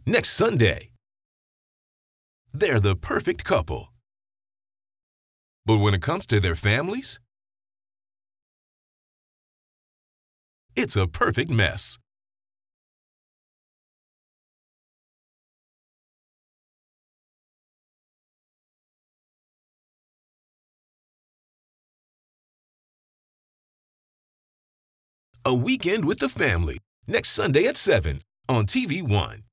next Sunday. They're the perfect couple. But when it comes to their families, it's a perfect mess. A Weekend with the Family, next Sunday at 7 on TV One.